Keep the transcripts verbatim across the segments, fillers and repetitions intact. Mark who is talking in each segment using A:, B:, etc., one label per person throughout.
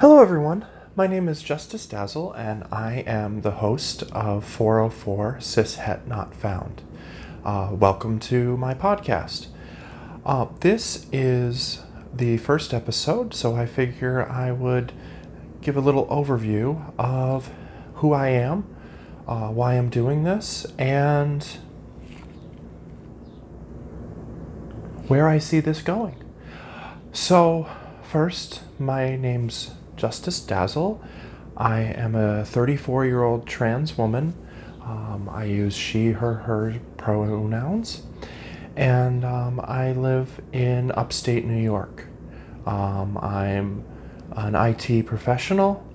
A: Hello, everyone. My name is Justice Dazzle, and I am the host of four oh four Cishet Not Found. Uh, welcome to my podcast. Uh, this is the first episode, so I figure I would give a little overview of who I am, uh, why I'm doing this, and where I see this going. So, first, my name's Justice Dazzle. I am a thirty-four-year-old trans woman. Um, I use she, her, her pronouns. And um, I live in upstate New York. Um, I'm an I T professional,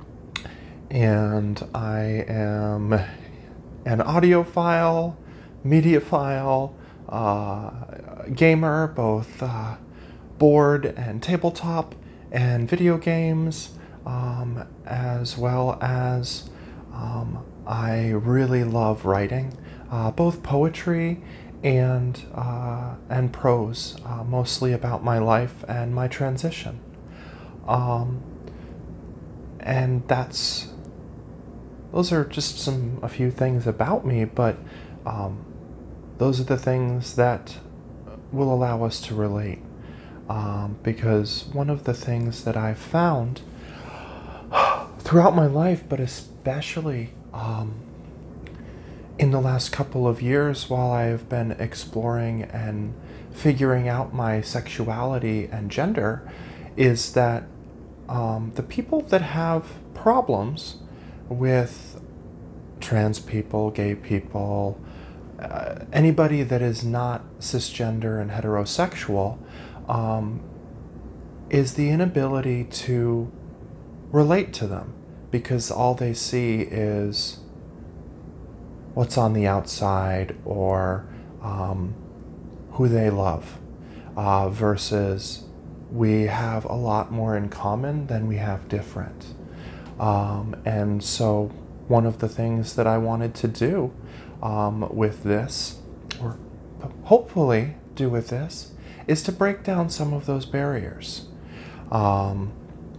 A: and I am an audiophile, mediophile, uh, gamer, both uh, board and tabletop, and video games, um, as well as um, I really love writing, uh, both poetry and uh, and prose, uh, mostly about my life and my transition. Um, and that's those are just some a few things about me, but um, those are the things that will allow us to relate. Um, because one of the things that I've found throughout my life, but especially um, in the last couple of years while I've been exploring and figuring out my sexuality and gender, is that um, the people that have problems with trans people, gay people, uh, anybody that is not cisgender and heterosexual, Um, is the inability to relate to them, because all they see is what's on the outside, or um, who they love, uh, versus we have a lot more in common than we have different. Um, and so one of the things that I wanted to do um, with this, or hopefully do with this, is to break down some of those barriers. Um,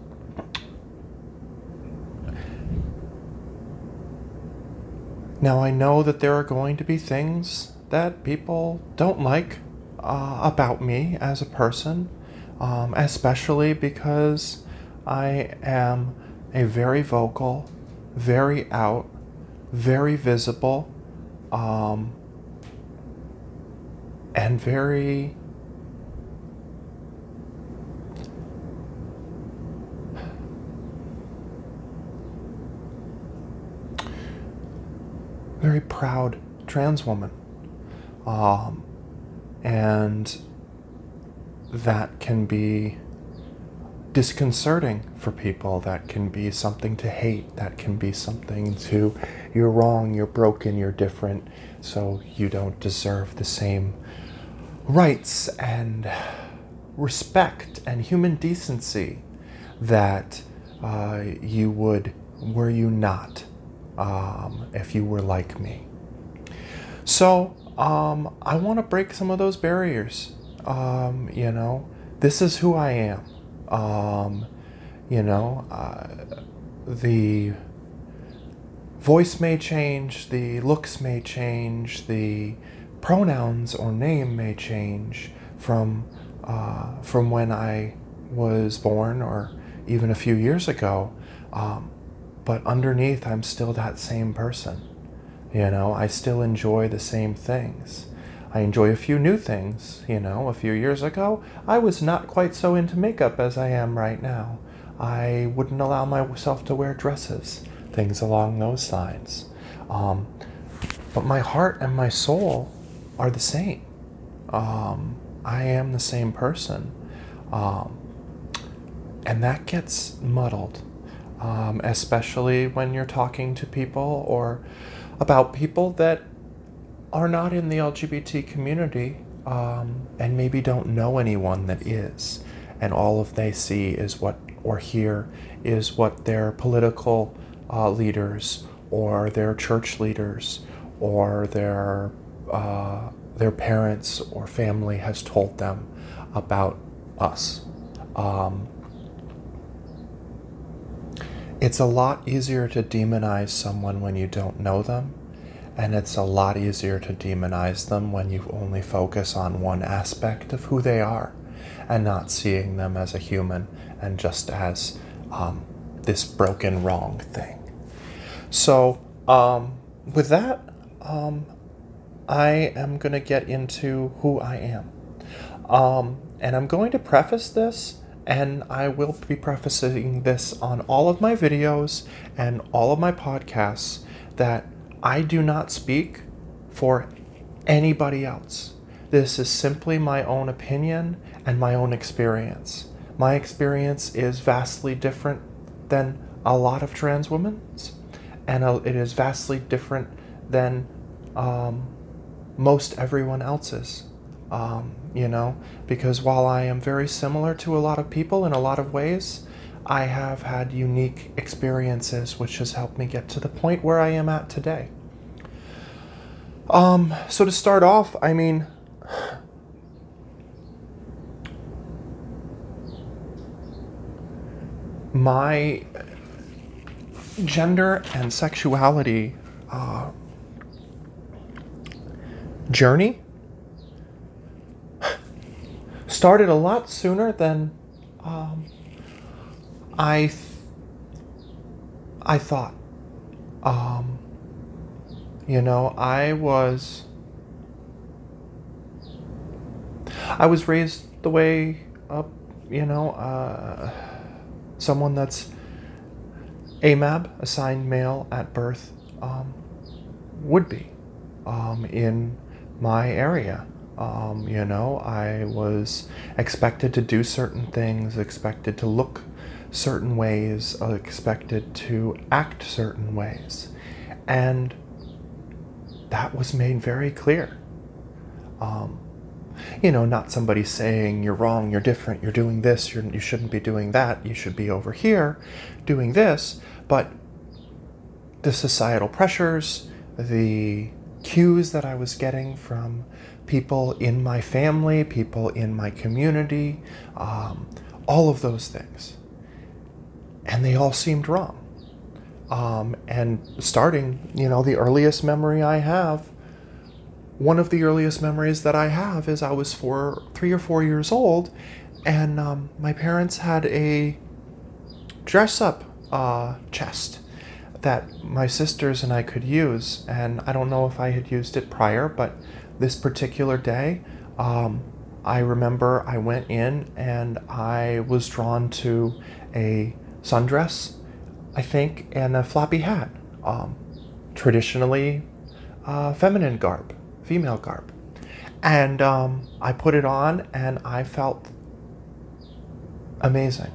A: now, I know that there are going to be things that people don't like uh, about me as a person, um, especially because I am a very vocal, very out, very visible, um, and very very proud trans woman. Um, and that can be disconcerting for people. That can be something to hate. That can be something to, you're wrong, you're broken, you're different, so you don't deserve the same rights and respect and human decency that uh, you would were you not. Um, if you were like me. So um, I want to break some of those barriers. Um, you know, this is who I am. Um, you know, uh, the voice may change, the looks may change, the pronouns or name may change from uh, from when I was born, or even a few years ago. Um, But underneath, I'm still that same person. You know, I still enjoy the same things. I enjoy a few new things. You know, a few years ago, I was not quite so into makeup as I am right now. I wouldn't allow myself to wear dresses, things along those lines. Um, but my heart and my soul are the same. Um, I am the same person. Um, and that gets muddled. Um, especially when you're talking to people or about people that are not in the L G B T community, um, and maybe don't know anyone that is, and all of they see is what, or hear is what their political uh, leaders or their church leaders or their uh, their parents or family has told them about us. Um, It's a lot easier to demonize someone when you don't know them, and it's a lot easier to demonize them when you only focus on one aspect of who they are and not seeing them as a human and just as um, this broken, wrong thing. So, um, with that, um, I am going to get into who I am. Um, and I'm going to preface this, and I will be prefacing this on all of my videos and all of my podcasts, that I do not speak for anybody else. This is simply my own opinion and my own experience. My experience is vastly different than a lot of trans women's, and it is vastly different than um, most everyone else's. Um, you know, because while I am very similar to a lot of people in a lot of ways, I have had unique experiences which has helped me get to the point where I am at today. Um, so to start off, I mean, my gender and sexuality uh, journey started a lot sooner than um, I th- I thought. Um, you know, I was I was raised the way up, you know, uh, someone that's A M A B, assigned male at birth, um, would be um, in my area. Um, you know, I was expected to do certain things, expected to look certain ways, uh, expected to act certain ways. And that was made very clear. Um, you know, not somebody saying you're wrong, you're different, you're doing this, you're, you shouldn't be doing that, you should be over here doing this, but the societal pressures, the cues that I was getting from people in my family, people in my community, um, all of those things. And they all seemed wrong. Um, and starting, you know, the earliest memory I have, one of the earliest memories that I have is I was four, three or four years old, and um, my parents had a dress-up uh, chest that my sisters and I could use. And I don't know if I had used it prior, but this particular day, um, I remember I went in and I was drawn to a sundress, I think, and a floppy hat. Um, traditionally uh, feminine garb, female garb. And um, I put it on and I felt amazing.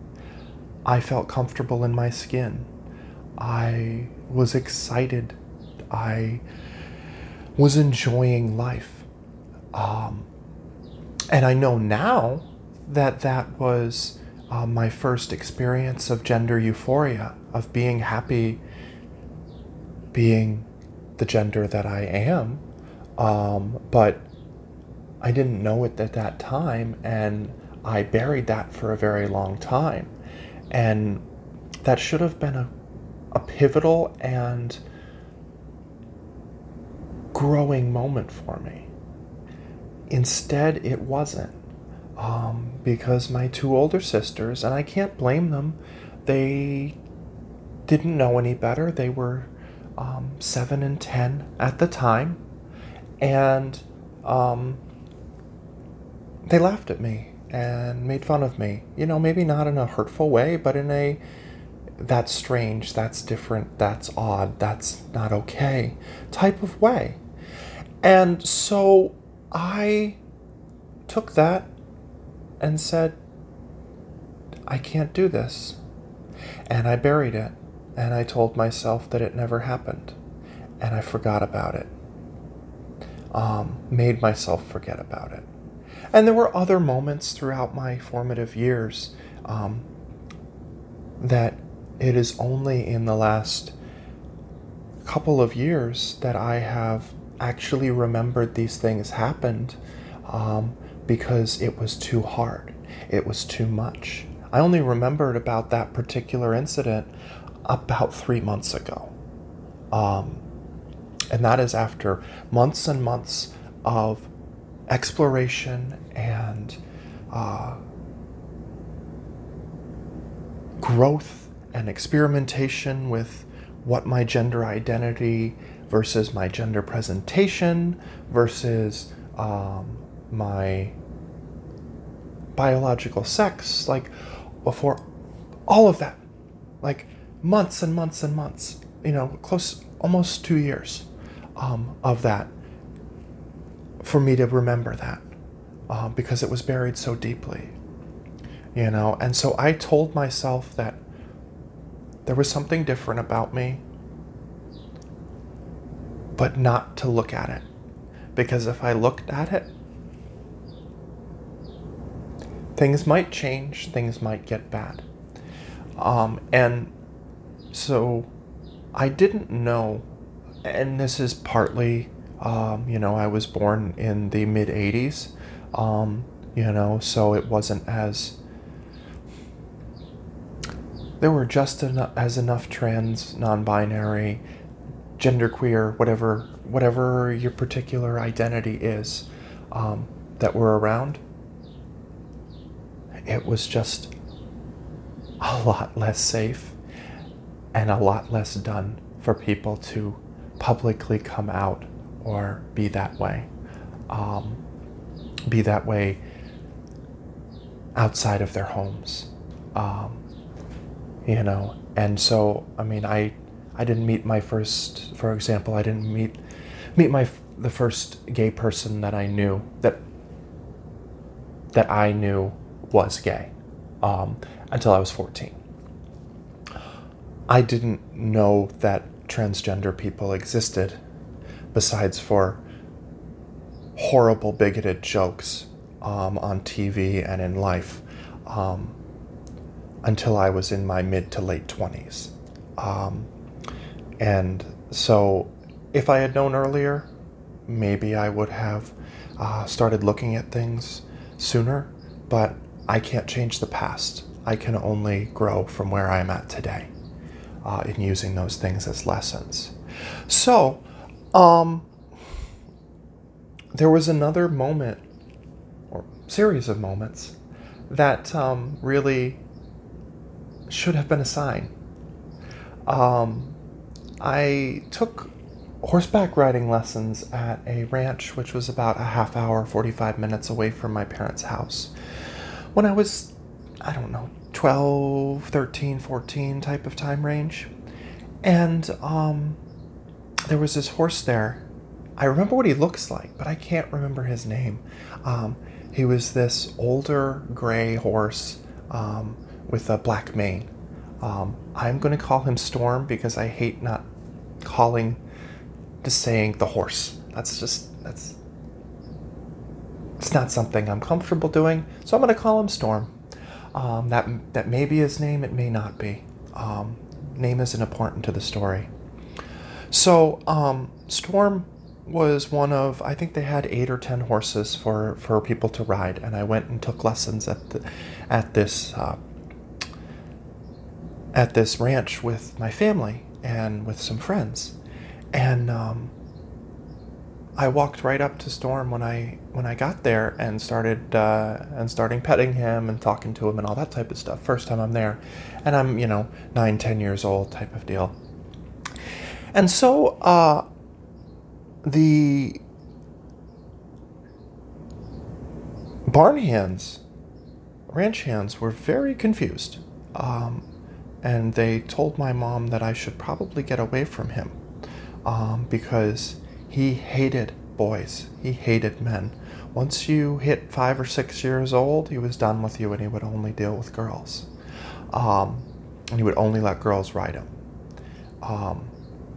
A: I felt comfortable in my skin. I was excited. I was enjoying life. Um, and I know now that that was uh, my first experience of gender euphoria, of being happy being the gender that I am. Um, but I didn't know it at that time, and I buried that for a very long time. And that should have been a, a pivotal and growing moment for me. Instead, it wasn't. Um, because my two older sisters, and I can't blame them, they didn't know any better. They were um, seven and ten at the time. And um, they laughed at me and made fun of me. You know, maybe not in a hurtful way, but in a, that's strange, that's different, that's odd, that's not okay type of way. And so I took that and said, I can't do this. And I buried it. And I told myself that it never happened. And I forgot about it. Um, made myself forget about it. And there were other moments throughout my formative years um, that it is only in the last couple of years that I have actually remembered these things happened um, because it was too hard. It was too much. I only remembered about that particular incident about three months ago. Um, and that is after months and months of exploration and uh, growth and experimentation with what my gender identity versus my gender presentation versus um, my biological sex, like before all of that, like months and months and months, you know, close, almost two years um, of that for me to remember that uh, because it was buried so deeply, you know. And so I told myself that there was something different about me, but not to look at it, because if I looked at it, things might change, things might get bad. Um, and so I didn't know, and this is partly, um, you know, I was born in the mid eighties, um, you know, so it wasn't as, there were just enough, as enough trans, non-binary, genderqueer, whatever, whatever your particular identity is, um, that were around. It was just a lot less safe and a lot less done for people to publicly come out or be that way. Um, be that way outside of their homes. Um, you know, and so, I mean, I I didn't meet my first, for example, I didn't meet meet my the first gay person that I knew, that that I knew was gay, um, until I was fourteen. I didn't know that transgender people existed, besides for horrible bigoted jokes um, on T V and in life, um, until I was in my mid to late twenties. Um, and so if I had known earlier, maybe I would have uh, started looking at things sooner, but I can't change the past. I can only grow from where I'm at today uh, in using those things as lessons. So, um, there was another moment, or series of moments, that um, really should have been a sign. Um, I took horseback riding lessons at a ranch, which was about a half hour, forty-five minutes away from my parents' house, when I was, I don't know, twelve, thirteen, fourteen type of time range. And um, there was this horse there. I remember what he looks like, but I can't remember his name. Um, he was this older gray horse um, with a black mane. Um, I'm going to call him Storm because I hate not calling, just saying the horse. That's just, that's, it's not something I'm comfortable doing. So I'm going to call him Storm. Um, that, that may be his name, it may not be. Um, name isn't important to the story. So um, Storm was one of, I think they had eight or ten horses for, for people to ride, and I went and took lessons at the, at this uh, at this ranch with my family and with some friends. And um, I walked right up to Storm when I when I got there and started uh, and starting petting him and talking to him and all that type of stuff. First time I'm there, and I'm you know nine, ten years old type of deal. And so uh, the barn hands, ranch hands, were very confused, um, and they told my mom that I should probably get away from him um, because he hated boys. He hated men. Once you hit five or six years old, he was done with you, and he would only deal with girls. Um, and he would only let girls ride him. Um,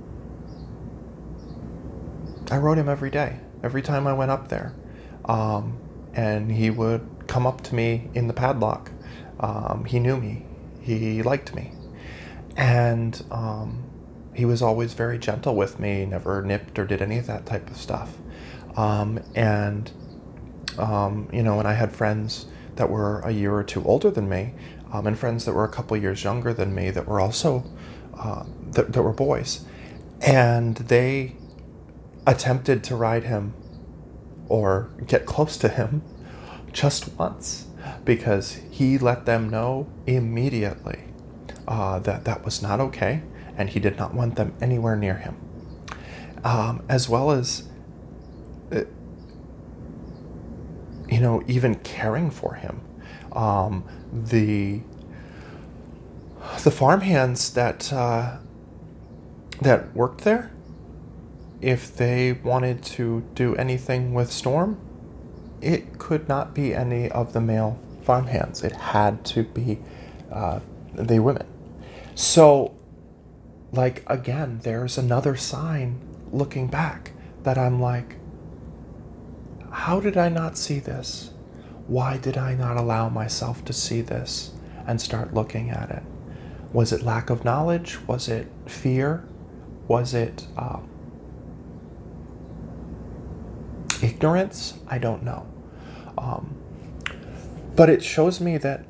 A: I rode him every day, every time I went up there. Um, and he would come up to me in the paddock. Um, he knew me. He liked me. And um, he was always very gentle with me, never nipped or did any of that type of stuff. Um, and, um, you know, when I had friends that were a year or two older than me, um, and friends that were a couple years younger than me that were also uh, that, that were boys, and they attempted to ride him or get close to him just once, because he let them know immediately uh, that that was not okay, and he did not want them anywhere near him. Um, as well as, uh, you know, even caring for him. Um, the the farmhands that uh, that worked there, if they wanted to do anything with Storm, it could not be any of the male farmhands. It had to be uh, the women. So, like, again, there's another sign looking back that I'm like, how did I not see this? Why did I not allow myself to see this and start looking at it? Was it lack of knowledge? Was it fear? Was it uh, ignorance? I don't know. Um, but it shows me that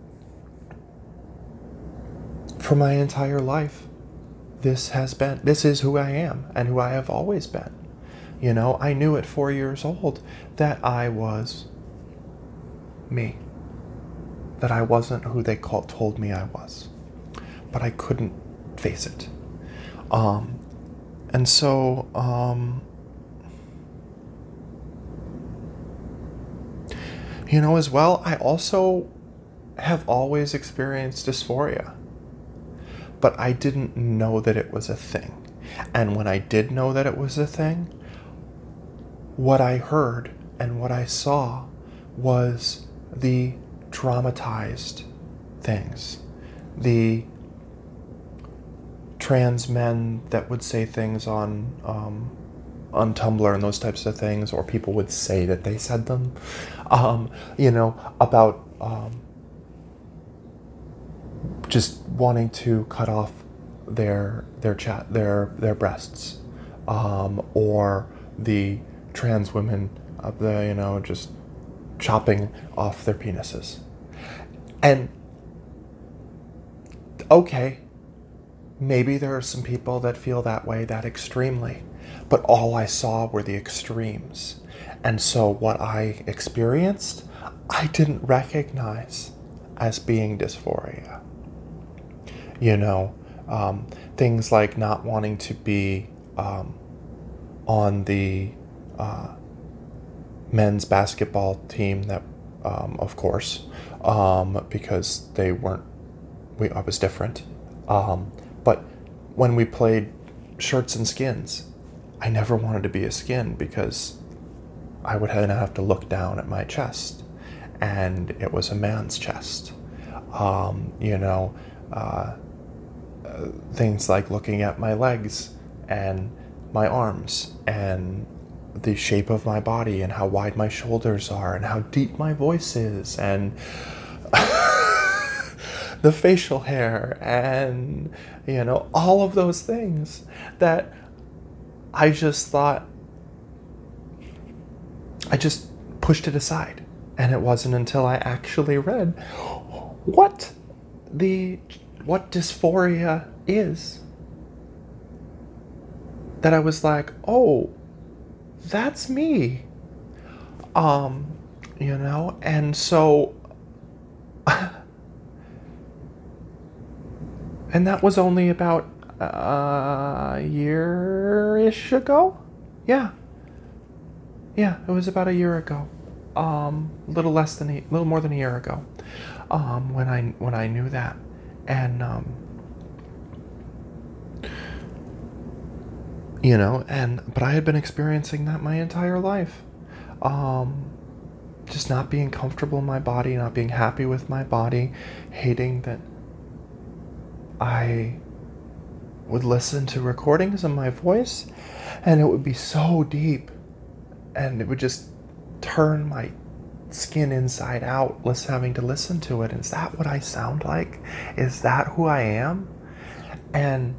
A: for my entire life, this has been, this is who I am and who I have always been. You know, I knew at four years old that I was me, that I wasn't who they called, told me I was, but I couldn't face it. Um, and so, um, you know, as well, I also have always experienced dysphoria, but I didn't know that it was a thing. And when I did know that it was a thing, what I heard and what I saw was the dramatized things. The trans men that would say things on um, on Tumblr and those types of things, or people would say that they said them, um, you know, about um, just wanting to cut off their their chat their their breasts, um, or the trans women up there, you know, just chopping off their penises. And okay, maybe there are some people that feel that way that extremely, but all I saw were the extremes. And so what I experienced, I didn't recognize as being dysphoria. You know, um, things like not wanting to be um, on the uh, men's basketball team that, um, of course, um, because they weren't, we, I was different. Um, but when we played shirts and skins, I never wanted to be a skin because I would then have to look down at my chest, and it was a man's chest. Um, you know, uh, uh, things like looking at my legs and my arms and the shape of my body and how wide my shoulders are and how deep my voice is and the facial hair and, you know, all of those things that I just thought, I just pushed it aside. And it wasn't until I actually read what the, what dysphoria is that I was like, oh, that's me. Um, you know, and so, and that was only about a year-ish ago. Yeah. Yeah, it was about a year ago. Um, a little less than a little more than a year ago. Um, when I when I knew that. And um you know, and but I had been experiencing that my entire life. Um just not being comfortable in my body, not being happy with my body, hating that I would listen to recordings of my voice and it would be so deep and it would just turn my skin inside out, less having to listen to it. Is that what I sound like? Is that who I am? And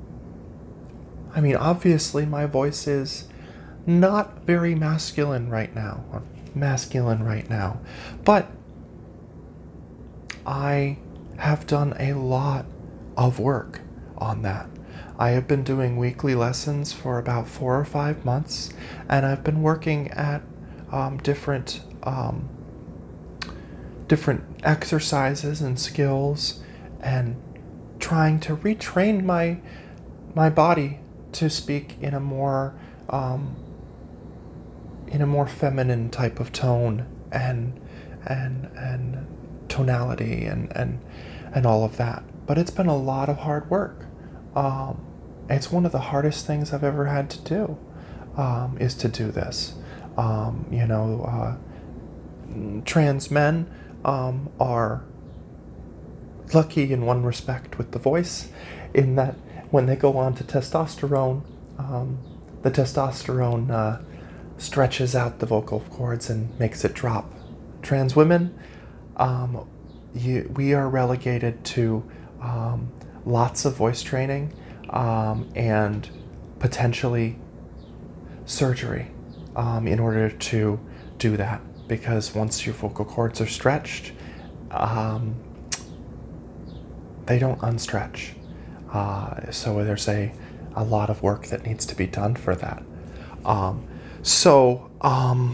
A: I mean, obviously my voice is not very masculine right now, masculine right now, but I have done a lot of work on that. I have been doing weekly lessons for about four or five months, and I've been working at um, different um, different exercises and skills, and trying to retrain my my body to speak in a more um, in a more feminine type of tone and and and tonality and and and all of that. But it's been a lot of hard work. Um, it's one of the hardest things I've ever had to do, um, is to do this. Um, you know, uh, trans men um, are lucky in one respect with the voice, in that when they go on to testosterone, um, the testosterone uh, stretches out the vocal cords and makes it drop. Trans women, um, you, we are relegated to um, lots of voice training um, and potentially surgery um, in order to do that, because once your vocal cords are stretched, um, they don't unstretch. Uh, so there's a, a lot of work that needs to be done for that. Um, so, um,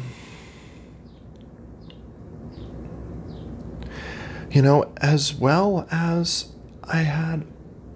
A: you know, as well as I had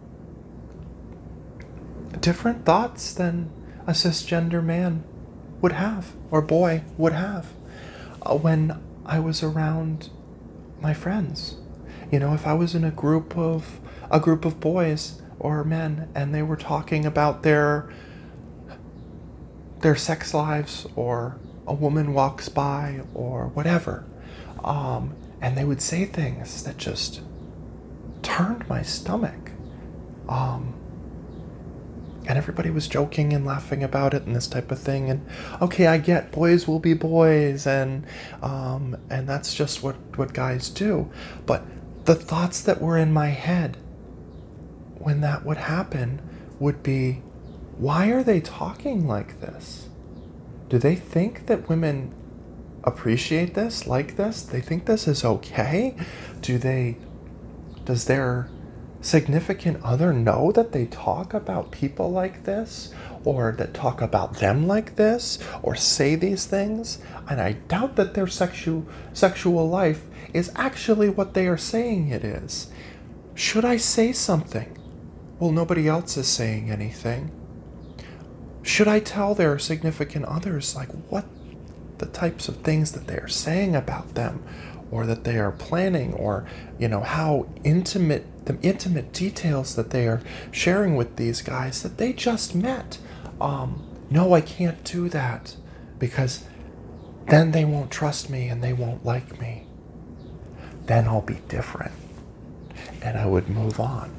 A: different thoughts than a cisgender man would have, or boy would have, uh, when I was around my friends. You know, if I was in a group of a group of boys or men, and they were talking about their their sex lives, or a woman walks by, or whatever, um, and they would say things that just turned my stomach. Um, and everybody was joking and laughing about it and this type of thing. And okay, I get boys will be boys, and um, and that's just what, what guys do. But the thoughts that were in my head when that would happen would be, why are they talking like this? Do they think that women appreciate this, like this? They think this is okay? Do they, does their significant other know that they talk about people like this, or that talk about them like this, or say these things? And I doubt that their sexual sexual life is actually what they are saying it is. Should I say something? Well, nobody else is saying anything. Should I tell their significant others, like, what the types of things that they are saying about them, or that they are planning, or, you know, how intimate, the intimate details that they are sharing with these guys that they just met? Um, no, I can't do that, because then they won't trust me and they won't like me. Then I'll be different, and I would move on,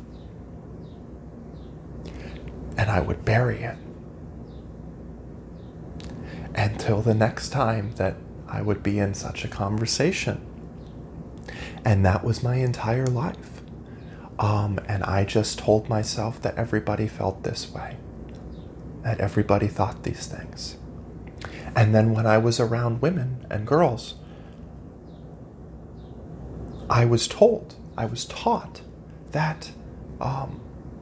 A: and I would bury it until the next time that I would be in such a conversation. And that was my entire life. Um, and I just told myself that everybody felt this way, that everybody thought these things. And then when I was around women and girls, I was told, I was taught that um,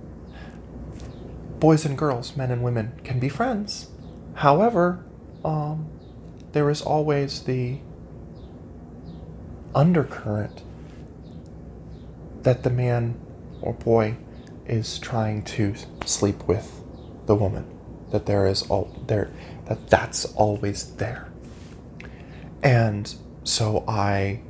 A: boys and girls, men and women, can be friends. However, um, there is always the undercurrent that the man or boy is trying to sleep with the woman, that there is all there, that that's always there. And so I,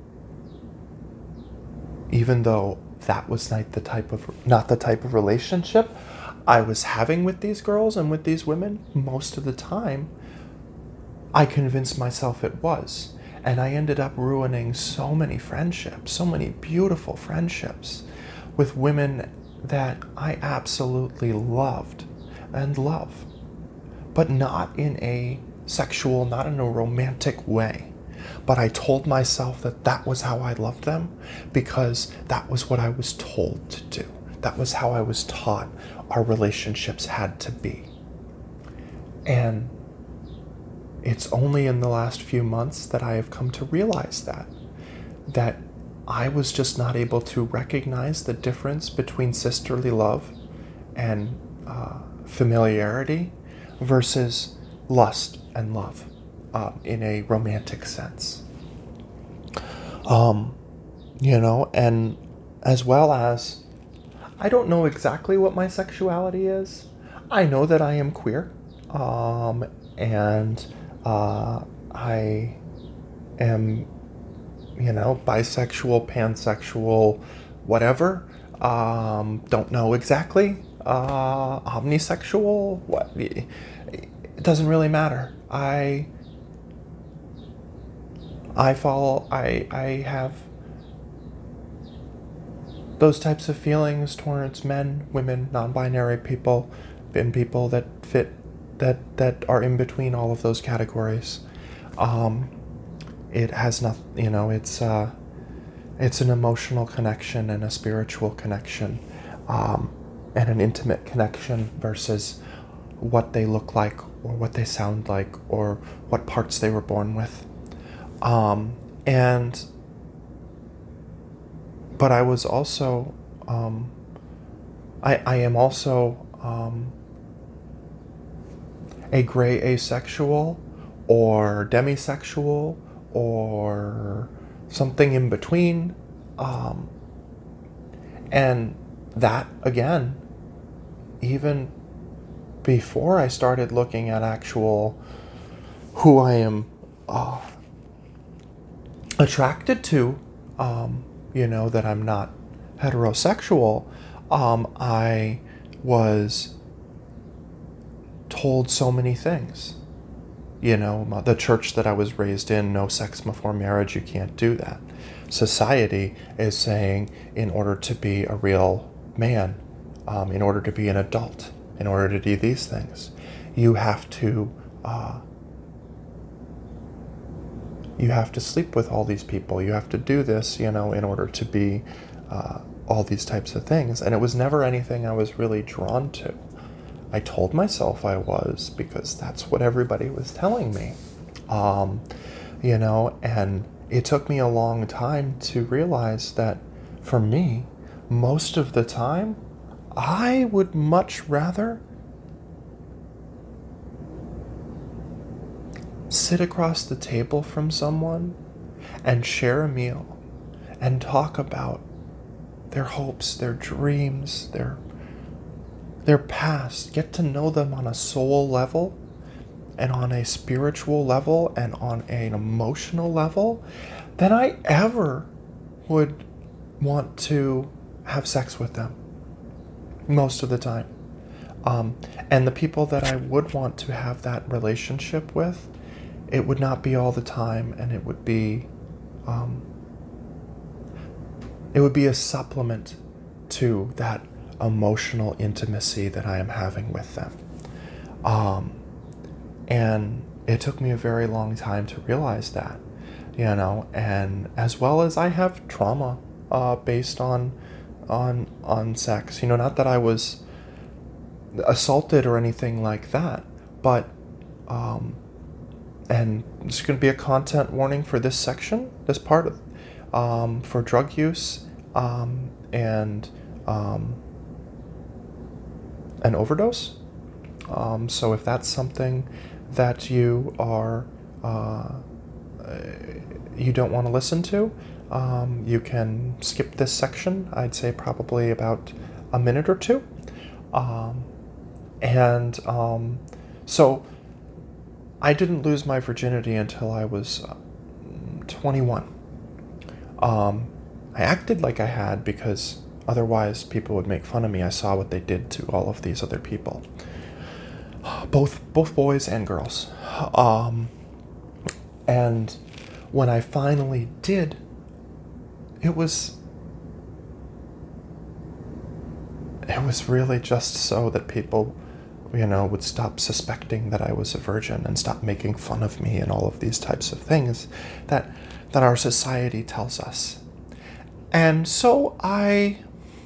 A: even though that was not the type of not the type of relationship I was having with these girls and with these women, most of the time I convinced myself it was. And I ended up ruining so many friendships, so many beautiful friendships with women that I absolutely loved and love, but not in a sexual, not in a romantic way. But I told myself that that was how I loved them, because that was what I was told to do. That was how I was taught our relationships had to be. And it's only in the last few months that I have come to realize that, that I was just not able to recognize the difference between sisterly love and uh, familiarity versus lust and love uh, in a romantic sense. Um, you know, and as well as, I don't know exactly what my sexuality is. I know that I am queer, um, and uh, I am, you know, bisexual, pansexual, whatever. Um, don't know exactly. Uh, omnisexual. What? It doesn't really matter. I. I fall. I. I have those types of feelings towards men, women, non-binary people, and people that fit, that that are in between all of those categories. Um, it has nothing, you know, it's uh, it's an emotional connection and a spiritual connection, um, and an intimate connection versus what they look like or what they sound like or what parts they were born with. Um, and But I was also, um, I, I am also um, a gray asexual or demisexual or something in between. Um, and that, again, even before I started looking at actual who I am uh, attracted to, um, you know, that I'm not heterosexual, um, I was told so many things. You know, the church that I was raised in, no sex before marriage, you can't do that. Society is saying, in order to be a real man, um, in order to be an adult, in order to do these things, you have to uh, you have to sleep with all these people. You have to do this, you know, in order to be uh, all these types of things. And it was never anything I was really drawn to. I told myself I was because that's what everybody was telling me, um, you know, and it took me a long time to realize that for me, most of the time, I would much rather sit across the table from someone and share a meal and talk about their hopes, their dreams, their their past, get to know them on a soul level and on a spiritual level and on an emotional level than I ever would want to have sex with them most of the time. Um, and the people that I would want to have that relationship with, it would not be all the time, and it would be um, it would be a supplement to that emotional intimacy that I am having with them. Um, and it took me a very long time to realize that, you know, and as well as I have trauma uh, based on on on sex, you know, not that I was assaulted or anything like that, but um, and there's going to be a content warning for this section, this part of, um, for drug use um, and um, an overdose. Um, so if that's something that you are uh, you don't want to listen to, um, you can skip this section. I'd say probably about a minute or two. Um, and um, so. I didn't lose my virginity until I was uh, twenty-one. Um, I acted like I had because otherwise people would make fun of me. I saw what they did to all of these other people, both both boys and girls. Um, and when I finally did, it was it was really just so that people, you know, would stop suspecting that I was a virgin and stop making fun of me and all of these types of things that that our society tells us. And so I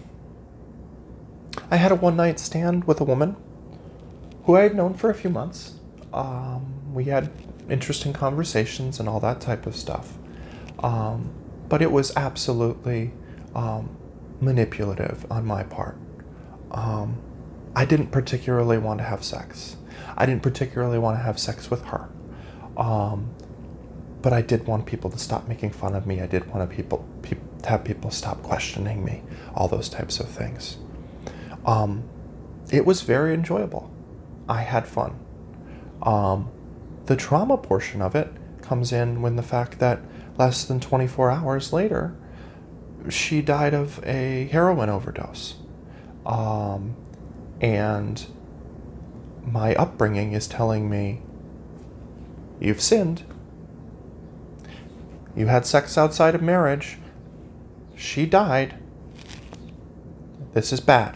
A: I had a one-night stand with a woman who I had known for a few months. Um, we had interesting conversations and all that type of stuff. Um, but it was absolutely um, manipulative on my part. Um, I didn't particularly want to have sex. I didn't particularly want to have sex with her. Um, but I did want people to stop making fun of me. I did want to people, pe- to have people stop questioning me, all those types of things. Um, it was very enjoyable. I had fun. Um, the trauma portion of it comes in when the fact that less than twenty-four hours later, she died of a heroin overdose. Um, and my upbringing is telling me, you've sinned. You had sex outside of marriage. She died. This is bad.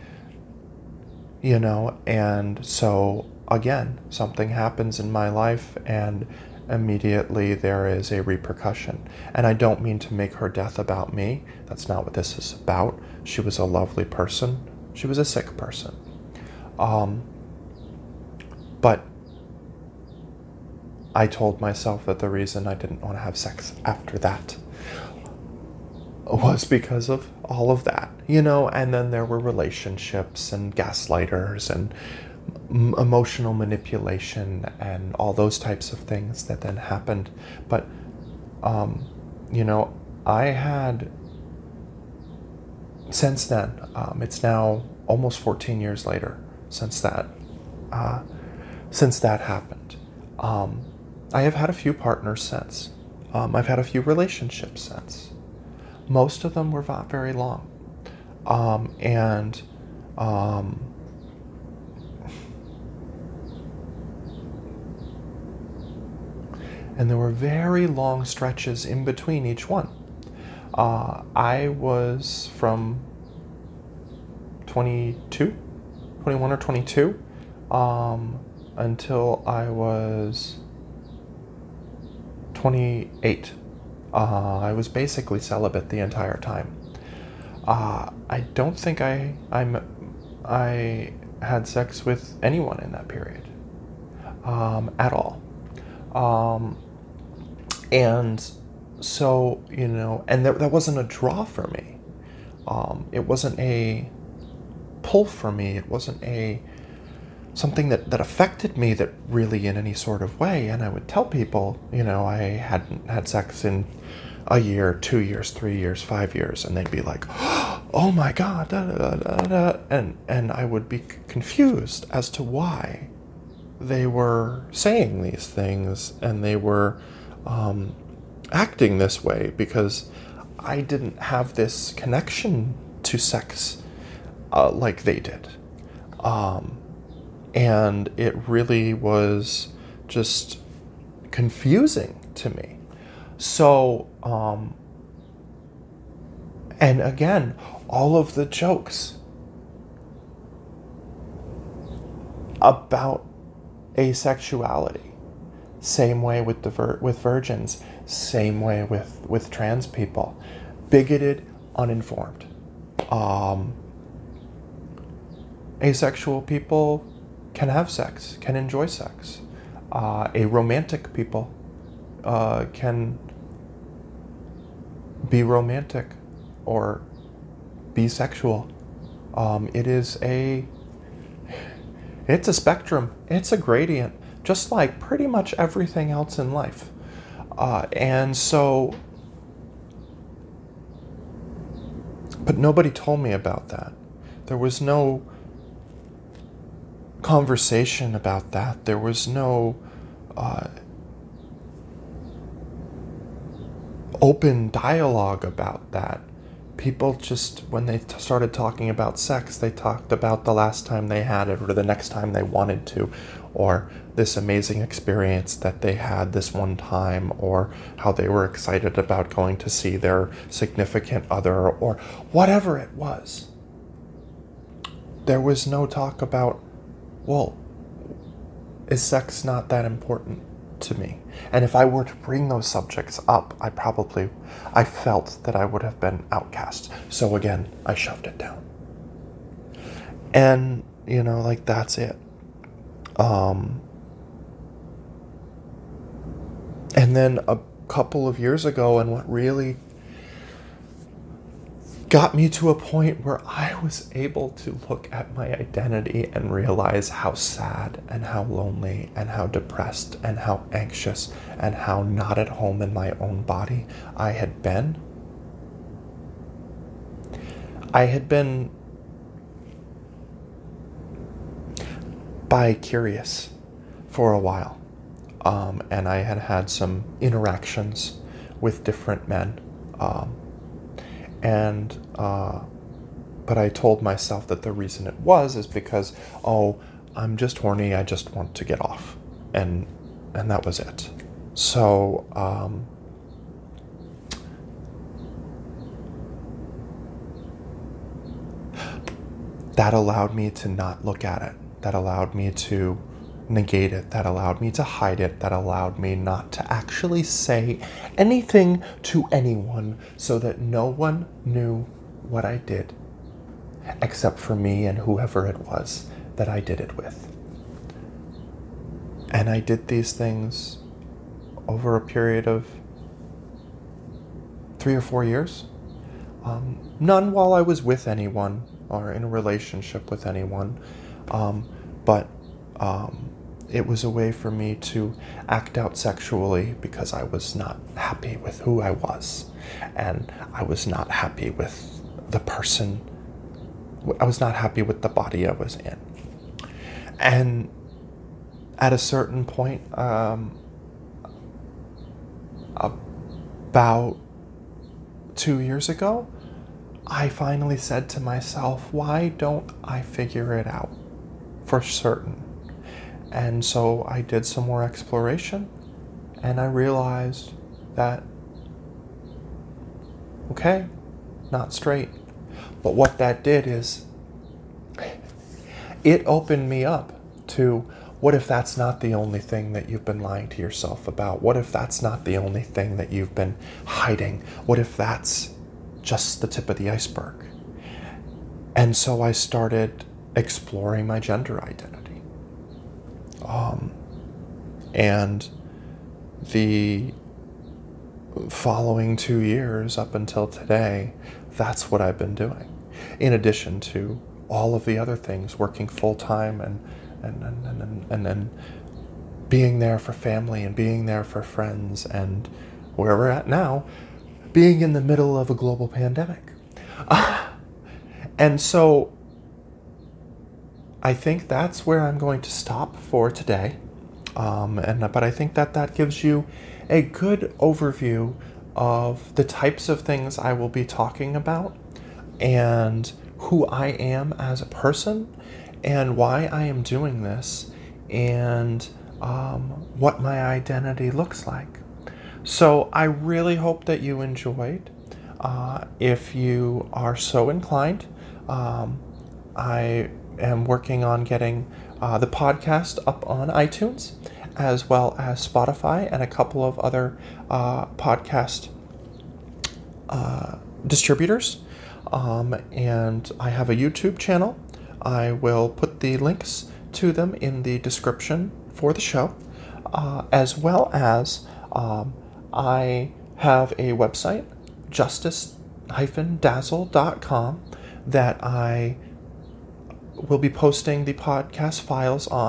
A: You know, and so, again, something happens in my life and immediately there is a repercussion. And I don't mean to make her death about me. That's not what this is about. She was a lovely person. She was a sick person. Um, but I told myself that the reason I didn't want to have sex after that was because of all of that, you know, and then there were relationships and gaslighters and m- emotional manipulation and all those types of things that then happened. But, um, you know, I had, since then, um, it's now almost fourteen years later since that, uh, since that happened. Um, I have had a few partners since. Um, I've had a few relationships since. Most of them were not very long. Um, and um, and there were very long stretches in between each one. Uh, I was from twenty-two, twenty-one or twenty-two um, until I was twenty-eight. Uh, I was basically celibate the entire time. Uh, I don't think I I'm I had sex with anyone in that period um, at all. Um, and so, you know, and that, that wasn't a draw for me. Um, it wasn't a pull for me. It wasn't a something that, that affected me that really in any sort of way. And I would tell people, you know, I hadn't had sex in a year, two years, three years, five years, and they'd be like, oh my God, da, da, da, da. And, and I would be confused as to why they were saying these things and they were um, acting this way, because I didn't have this connection to sex uh, like they did. Um, and it really was just confusing to me. So, um, and again, all of the jokes about asexuality, same way with the vir- with virgins, same way with, with trans people, bigoted, uninformed. Um, asexual people can have sex, can enjoy sex. Uh, a romantic people uh, can be romantic or be sexual. Um, it is a, it's a spectrum. It's a gradient, just like pretty much everything else in life. Uh, and so, but nobody told me about that. There was no conversation about that. There was no uh, open dialogue about that. People just, when they t- started talking about sex, they talked about the last time they had it or the next time they wanted to, or this amazing experience that they had this one time, or how they were excited about going to see their significant other, or whatever it was. There was no talk about, well, is sex not that important to me? And if I were to bring those subjects up, I probably, I felt that I would have been outcast. So again, I shoved it down. And, you know, like, that's it. Um, and then a couple of years ago, and what really got me to a point where I was able to look at my identity and realize how sad and how lonely and how depressed and how anxious and how not at home in my own body I had been. I had been bi-curious for a while, um, and I had had some interactions with different men. Um, And, uh, but I told myself that the reason it was is because, oh, I'm just horny, I just want to get off. And, and that was it. So, um, that allowed me to not look at it. That allowed me to negate it. That allowed me to hide it. That allowed me not to actually say anything to anyone so that no one knew what I did except for me and whoever it was that I did it with. And I did these things over a period of three or four years. Um, none while I was with anyone or in a relationship with anyone, um, but um, it was a way for me to act out sexually because I was not happy with who I was, and I was not happy with the person, I was not happy with the body I was in. And at a certain point, um, about two years ago, I finally said to myself, why don't I figure it out for certain? And so I did some more exploration, and I realized that, okay, not straight. But what that did is, it opened me up to, what if that's not the only thing that you've been lying to yourself about? What if that's not the only thing that you've been hiding? What if that's just the tip of the iceberg? And so I started exploring my gender identity. Um, and the following two years up until today, that's what I've been doing. In addition to all of the other things, working full-time and and and and, and then being there for family and being there for friends, and where we're at now, being in the middle of a global pandemic. Uh, and so I think that's where I'm going to stop for today. Um, and but I think that that gives you a good overview of the types of things I will be talking about, and who I am as a person, and why I am doing this, and um, what my identity looks like. So I really hope that you enjoyed. Uh, if you are so inclined, um, I am working on getting uh, the podcast up on iTunes, as well as Spotify and a couple of other uh, podcast uh, distributors. Um, and I have a YouTube channel. I will put the links to them in the description for the show, uh, as well as um, I have a website, justice dash dazzle dot com, that I will be posting the podcast files on.